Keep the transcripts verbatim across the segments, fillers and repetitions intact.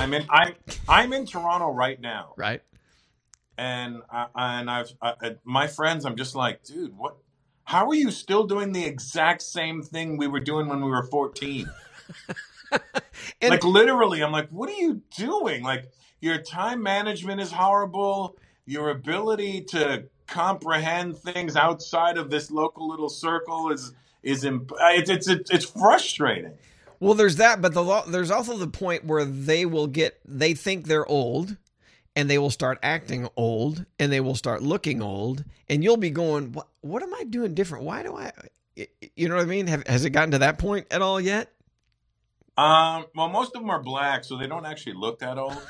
I'm in I'm I'm in Toronto right now, Right. and I, and I've I, my friends. I'm just like, dude, what? How are you still doing the exact same thing we were doing when we were fourteen? And Like literally, I'm like, what are you doing? Like your time management is horrible. Your ability to comprehend things outside of this local little circle is is imp- it's it's it's it's frustrating. well, there's that, but the lo- there's also the point where they will get they think they're old, and they will start acting old, and they will start looking old, and you'll be going, what What am I doing different? Why do I? You know what I mean? Have, has it gotten to that point at all yet? Um, well, most of them are black, so they don't actually look that old.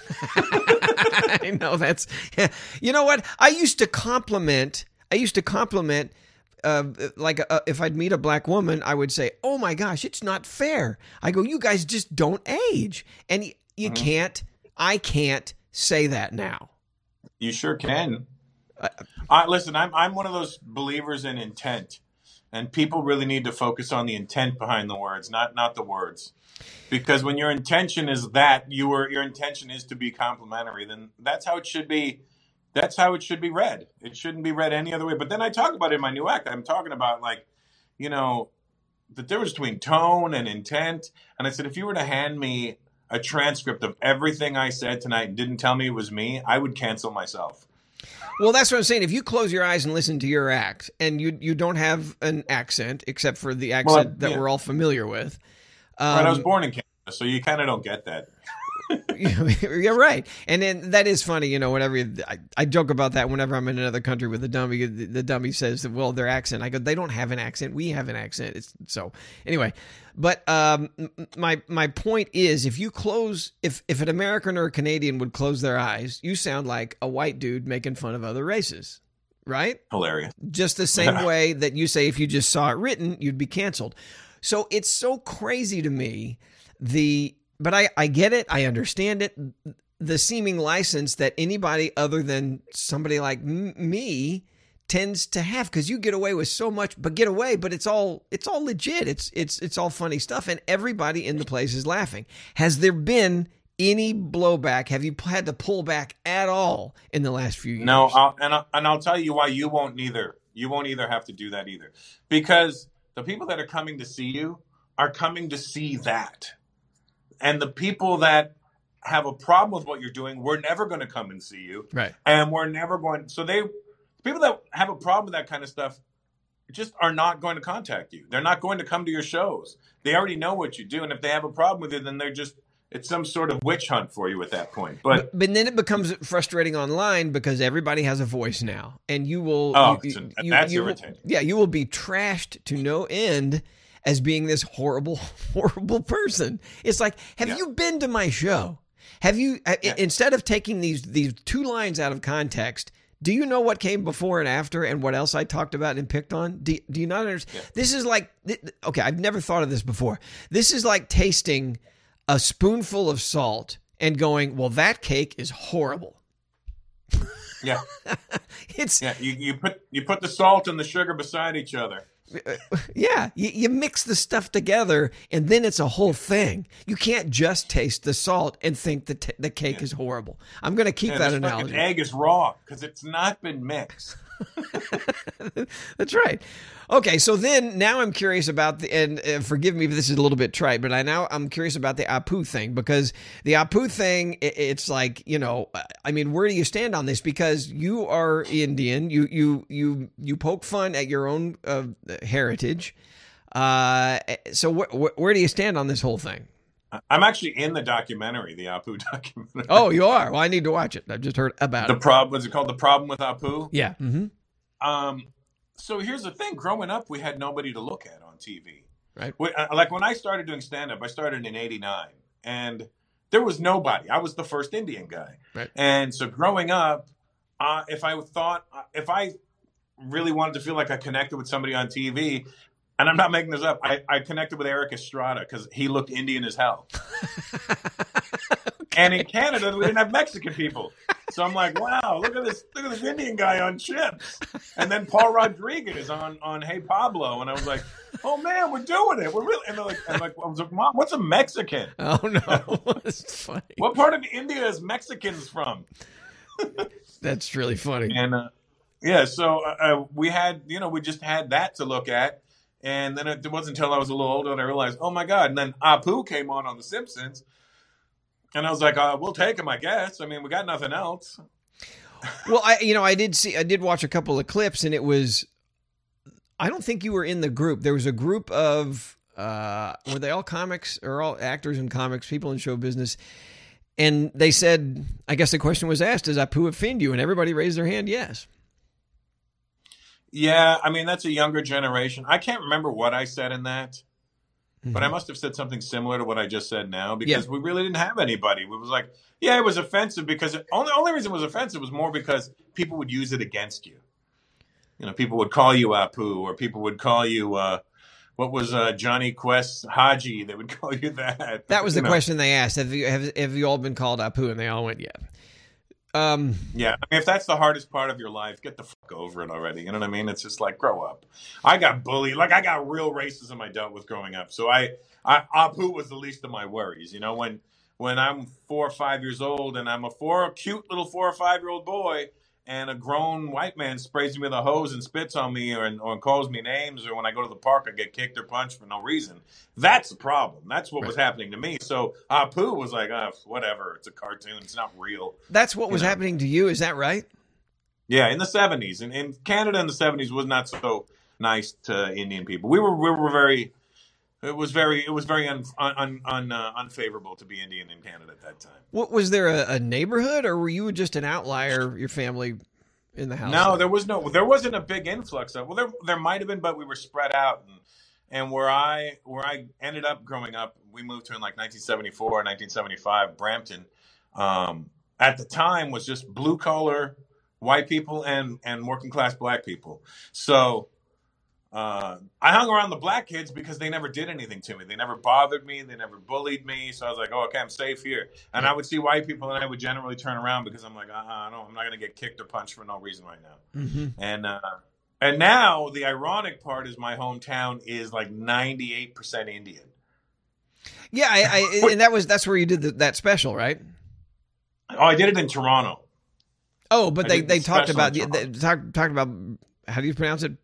I know that's, you know what? I used to compliment, I used to compliment, uh, like uh, if I'd meet a black woman, I would say, oh my gosh, it's not fair. I go, you guys just don't age. And y- you Mhm. can't, I can't say that now. You sure can. Uh, listen, I'm I'm one of those believers in intent, and people really need to focus on the intent behind the words, not not the words. Because when your intention is that you were your intention is to be complimentary, then that's how it should be. That's how it should be read. It shouldn't be read any other way. But then I talk about it in my new act. I'm talking about like, you know, the difference between tone and intent. And I said, if you were to hand me a transcript of everything I said tonight and didn't tell me it was me, I would cancel myself. Well, that's what I'm saying. If you close your eyes and listen to your act, and you you don't have an accent except for the accent Well, that yeah. we're all familiar with. Um, Right, I was born in Canada, so you kind of don't get that. You're right. And then that is funny, you know, whenever you, I, I joke about that whenever I'm in another country with a dummy, the, the dummy says that, well, their accent, I go, they don't have an accent. We have an accent. It's so anyway, but, um, my, my point is if you close, if, if an American or a Canadian would close their eyes, you sound like a white dude making fun of other races, right? Hilarious. Just the same way that you say, if you just saw it written, you'd be canceled. So it's so crazy to me, the, but I, I get it. I understand it. The seeming license that anybody other than somebody like m- me tends to have, because you get away with so much, but get away, but it's all, it's all legit. It's, it's, it's all funny stuff. And everybody in the place is laughing. Has there been any blowback? Have you had to pull back at all in the last few years? No, I'll, and, I'll, and I'll tell you why you won't neither. You won't either have to do that either. Because the people that are coming to see you are coming to see that. And the people that have a problem with what you're doing, we're never going to come and see you. Right. And we're never going. So they, people that have a problem with that kind of stuff just are not going to contact you. They're not going to come to your shows. They already know what you do. And if they have a problem with it, then they're just, it's some sort of witch hunt for you at that point. But, But, but then it becomes frustrating online because everybody has a voice now, and you will. Oh, you, so you- that's you will- irritating. yeah, you will be trashed to no end as being this horrible, horrible person. It's like, have Yeah. you been to my show? Have you uh, Yeah. instead of taking these these two lines out of context? Do you know what came before and after, and what else I talked about and picked on? Do, do you not understand? Yeah. This is like, okay, I've never thought of this before. This is like tasting a spoonful of salt and going, well, that cake is horrible. yeah, It's, yeah. You, you put you put the salt and the sugar beside each other. yeah, you, you mix the stuff together and then it's a whole thing. You can't just taste the salt and think the, t- the cake Yeah. is horrible. I'm going to keep Yeah, that this analogy. fucking egg is raw because it's not been mixed. That's right. Okay, so then now I'm curious about the, and uh, forgive me if this is a little bit trite, but I now I'm curious about the Apu thing, because the Apu thing, it, it's like, you know, I mean, where do you stand on this? Because you are Indian, you you you you poke fun at your own uh, heritage. Uh, so wh- wh- where do you stand on this whole thing? I'm actually in the documentary, the Apu documentary. Oh, you are? Well, I need to watch it. I've just heard about The it. problem, what's it called? The Problem with Apu? Yeah. Mm-hmm. Um, so here's the thing. Growing up, we had nobody to look at on T V. Right. We, uh, like when I started doing stand-up, I started in eighty-nine. And there was nobody. I was the first Indian guy. Right. And so growing up, uh, if I thought, if I really wanted to feel like I connected with somebody on T V, and I'm not making this up, I, I connected with Eric Estrada because he looked Indian as hell. And in Canada, we didn't have Mexican people. So I'm like, wow, look at this, look at this Indian guy on Chips. And then Paul Rodriguez on, on Hey Pablo. And I was like, oh man, we're doing it. We're really, and they're like, I'm like, I was like, Mom, what's a Mexican? Oh no, that's funny. What part of India is Mexicans from? That's really funny. And uh, yeah, so uh, we had, you know, we just had that to look at. And then it wasn't until I was a little older that I realized, oh my God. And then Apu came on on The Simpsons. And I was like, uh, we'll take him, I guess. I mean, we got nothing else. Well, I, you know, I did see, I did watch a couple of clips, and it was, I don't think you were in the group. There was a group of, uh, were they all comics or all actors in comics, people in show business? And they said, I guess the question was asked, does Apu offend you? And everybody raised their hand, yes. Yeah, I mean, that's a younger generation. I can't remember what I said in that, mm-hmm. but I must have said something similar to what I just said now, because yeah. we really didn't have anybody. It was like, yeah, it was offensive because it, only only reason it was offensive was more because people would use it against you. You know, people would call you Apu, or people would call you, uh, what was uh, Johnny Quest's Haji? They would call you that. That was the you know. question they asked. Have you have, have you all been called Apu? And they all went, yeah. Um, yeah, I mean, if that's the hardest part of your life, get the fuck over it already. You know what I mean? It's just like, grow up. I got bullied. Like, I got real racism I dealt with growing up. So I, I Apu was the least of my worries. You know, when when I'm four or five years old and I'm a four, a cute little four or five year old boy, and a grown white man sprays me with a hose and spits on me, or, or calls me names, or when I go to the park, I get kicked or punched for no reason. That's the problem. That's what right. was happening to me. So Apu was like, oh, whatever. It's a cartoon. It's not real. That's what was you know? happening to you. Is that right? Yeah, in the seventies. And in Canada in the seventies was not so nice to Indian people. We were we were very... It was very, it was very un, un, un, uh, unfavorable to be Indian in Canada at that time. What was there a, a neighborhood, or were you just an outlier? Your family in the house? No, there was no, there wasn't a big influx of. Well, there there might have been, but we were spread out. And, and where I where I ended up growing up, we moved to in like nineteen seventy-four, nineteen seventy-five, Brampton. Um, at the time, was just blue collar white people and and working class black people. So. Uh, I hung around the black kids because they never did anything to me. They never bothered me. They never bullied me. So I was like, oh, okay, I'm safe here. And I would see white people, and I would generally turn around because I'm like, uh-uh, no, I'm not going to get kicked or punched for no reason right now. Mm-hmm. And uh, and now the ironic part is my hometown is like ninety-eight percent Indian. Yeah, I, I and that was that's where you did the, that special, right? Oh, I did it in Toronto. Oh, but I they, they talked about they talked talked about how do you pronounce it?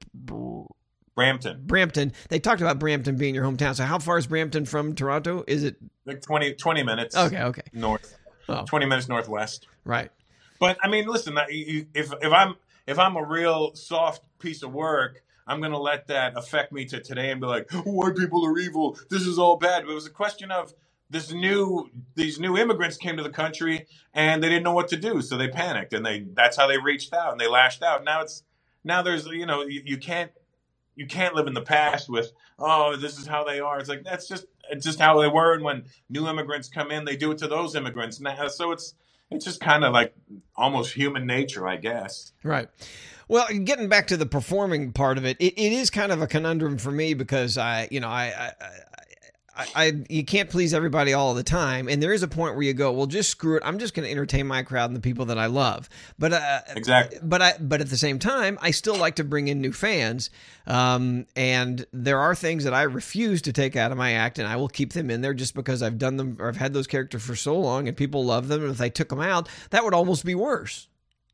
Brampton. Brampton. They talked about Brampton being your hometown. So how far is Brampton from Toronto? Is it like twenty, twenty minutes? Okay, okay. North. Oh. twenty minutes northwest. Right. But I mean, listen, if if I'm if I'm a real soft piece of work, I'm going to let that affect me to today and be like, white people are evil. This is all bad. But it was a question of this new these new immigrants came to the country and they didn't know what to do, so they panicked, and they that's how they reached out and they lashed out. Now it's now there's you know you, you can't you can't live in the past with oh this is how they are. It's like that's just it's just how they were, and when new immigrants come in, they do it to those immigrants. Now, so it's it's just kind of like almost human nature, I guess. Right. Well, getting back to the performing part of it, it, it is kind of a conundrum for me because I, you know, I, I, I, I, you can't please everybody all the time, and there is a point where you go, well, just screw it. I'm just going to entertain my crowd and the people that I love. But uh, exactly. But I, but at the same time, I still like to bring in new fans, um, and there are things that I refuse to take out of my act, and I will keep them in there just because I've done them or I've had those characters for so long, and people love them. And if I took them out, that would almost be worse.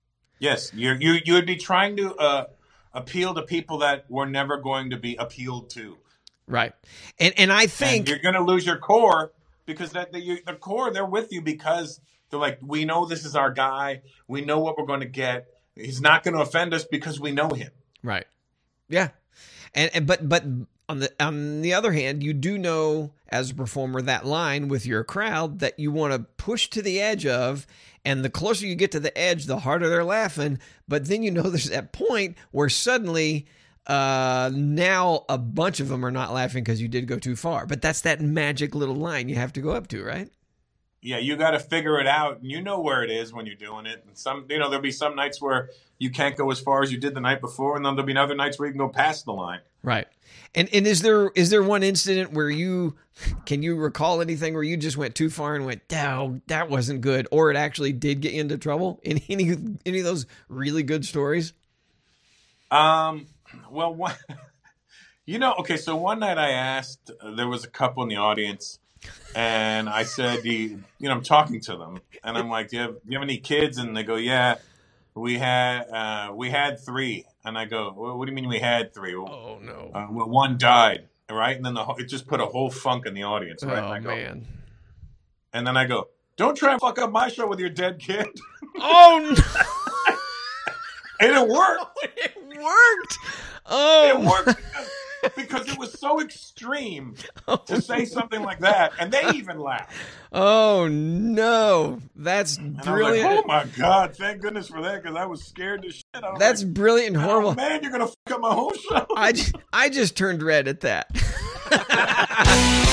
Yes, you you you would be trying to uh, appeal to people that were never going to be appealed to. Right, and and I think and you're going to lose your core because that the, you, the core they're with you because they're like, we know this is our guy, we know what we're going to get. He's not going to offend us because we know him. Right. Yeah, and, and but but on the on the other hand, you do know as a performer that line with your crowd that you want to push to the edge of. And the closer you get to the edge, the harder they're laughing. But then you know there's that point where suddenly uh, now a bunch of them are not laughing because you did go too far. But that's that magic little line you have to go up to, right? Yeah, you got to figure it out. And you know where it is when you're doing it. And some, you know, there'll be some nights where you can't go as far as you did the night before, and then there'll be other nights where you can go past the line. Right. And and is there is there one incident where you can you recall anything where you just went too far and went, "Dow, that wasn't good," or it actually did get you into trouble? Any any any of those really good stories? Um. Well, one, You know, okay, so one night I asked, uh, there was a couple in the audience, and I said, do you, you know, I'm talking to them, and I'm like, do you have, do you have any kids? And they go, yeah, we had uh, we had three. And I go, well, what do you mean we had three? Well, Oh, no. uh, well, one died, right? And then the whole, it just put a whole funk in the audience, right? Oh, and I go, man. And then I go, don't try and fuck up my show with your dead kid. Oh, no. And it worked. It worked. Oh, It worked because, because it was so extreme to say something like that. And they even laughed. Oh, no. That's And brilliant. I was like, oh, my God. Thank goodness for that, because I was scared to shit. I was That's like, brilliant and horrible. oh, man, you're going to fuck up my whole show. I just, I just turned red at that.